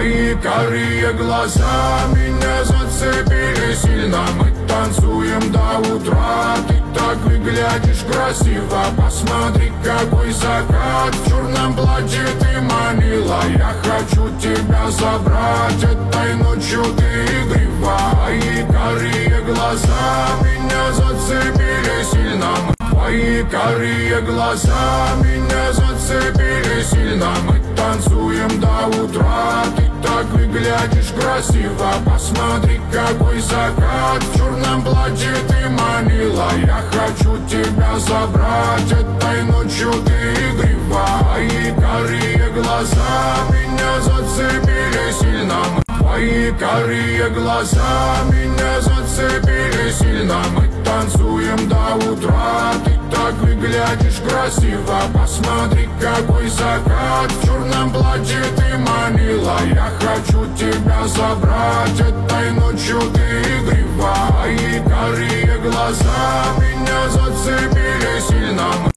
Твои карие глаза меня зацепили сильно. Мы танцуем до утра, ты так выглядишь красиво. Посмотри, какой закат, в черном платье ты манила. Я хочу тебя забрать, этой ночью ты игрива. Твои карие глаза меня зацепили сильно. Твои карие глаза меня зацепили сильно. Мы танцуем до утра, ты так выглядишь красиво. Посмотри, какой закат, в черном платье ты манила. Я хочу тебя забрать, этой ночью ты игрива. Твои карие глаза меня зацепили сильно. Твои карие глаза меня зацепили сильно. Мы танцуем до утра, ты так выглядишь красиво. Посмотри, какой закат, в черном платье ты манила. Я хочу тебя забрать, этой ночью ты игрива. Твои карие глаза меня зацепили сильно.